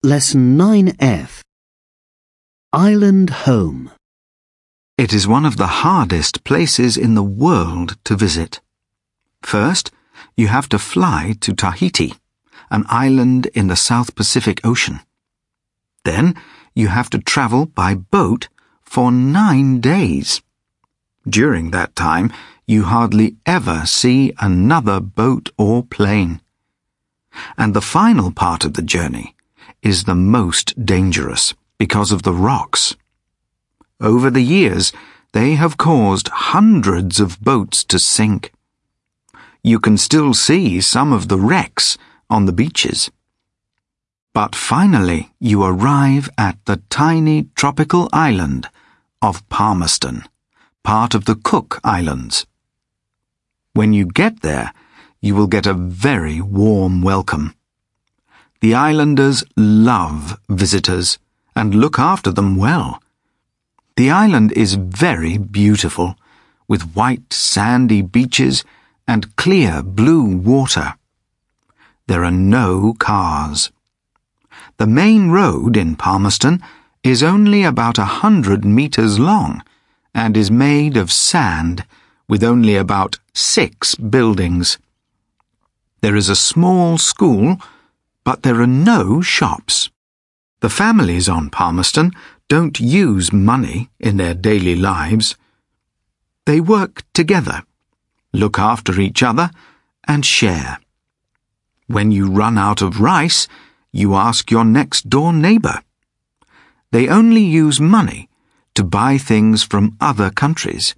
Lesson 9F. Island Home. It is one of the hardest places in the world to visit. First, you have to fly to Tahiti, an island in the South Pacific Ocean. Then, you have to travel by boat for 9 days. During that time, you hardly ever see another boat or plane. And the final part of the journey is the most dangerous because of the rocks. Over the years, they have caused hundreds of boats to sink. You can still see some of the wrecks on the beaches. But finally, you arrive at the tiny tropical island of Palmerston, part of the Cook Islands. When you get there, you will get a very warm welcome. The islanders love visitors and look after them well. The island is very beautiful, with white sandy beaches and clear blue water. There are no cars. The main road in Palmerston is only about 100 meters long and is made of sand with only about 6 buildings. There is a small school, but there are no shops. The families on Palmerston don't use money in their daily lives. They work together, look after each other, and share. When you run out of rice, you ask your next-door neighbor. They only use money to buy things from other countries.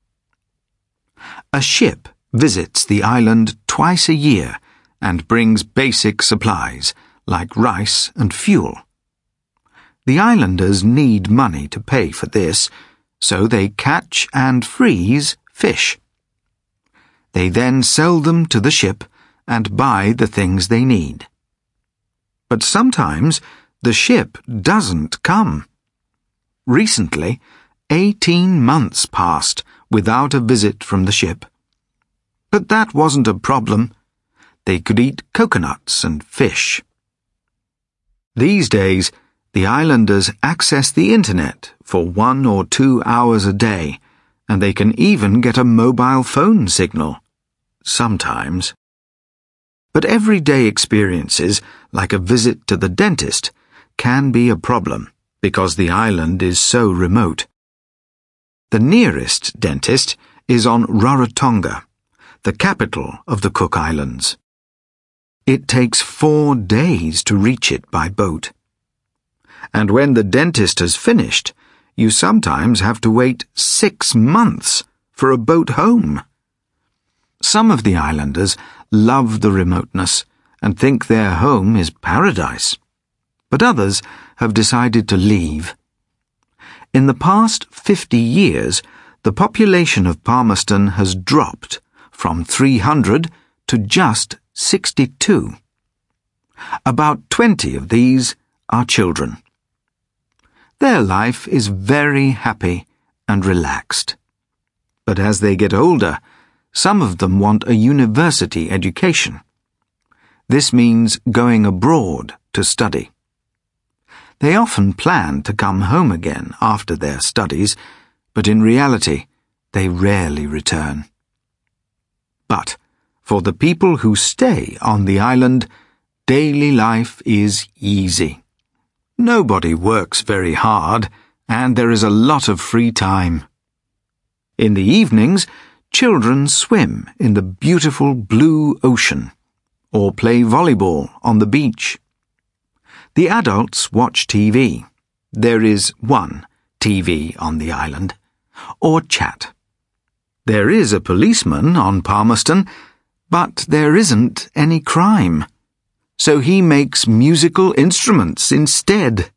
A ship visits the island twice a year and brings basic supplies like rice and fuel. The islanders need money to pay for this, so they catch and freeze fish. They then sell them to the ship and buy the things they need. But sometimes the ship doesn't come. Recently, 18 months passed without a visit from the ship. But that wasn't a problem. They could eat coconuts and fish. These days, the islanders access the internet for 1 or 2 hours a day, and they can even get a mobile phone signal. Sometimes. But everyday experiences, like a visit to the dentist, can be a problem because the island is so remote. The nearest dentist is on Rarotonga, the capital of the Cook Islands. It takes 4 days to reach it by boat. And when the dentist has finished, you sometimes have to wait 6 months for a boat home. Some of the islanders love the remoteness and think their home is paradise. But others have decided to leave. In the past 50 years, the population of Palmerston has dropped from 300 to just 62. About 20 of these are children. Their life is very happy and relaxed. But as they get older, some of them want a university education. This means going abroad to study. They often plan to come home again after their studies, but in reality, they rarely return. But for the people who stay on the island, daily life is easy. Nobody works very hard, and there is a lot of free time. In the evenings, children swim in the beautiful blue ocean, or play volleyball on the beach. The adults watch TV. There is one TV on the island, or chat. There is a policeman on Palmerston, but there isn't any crime. So he makes musical instruments instead.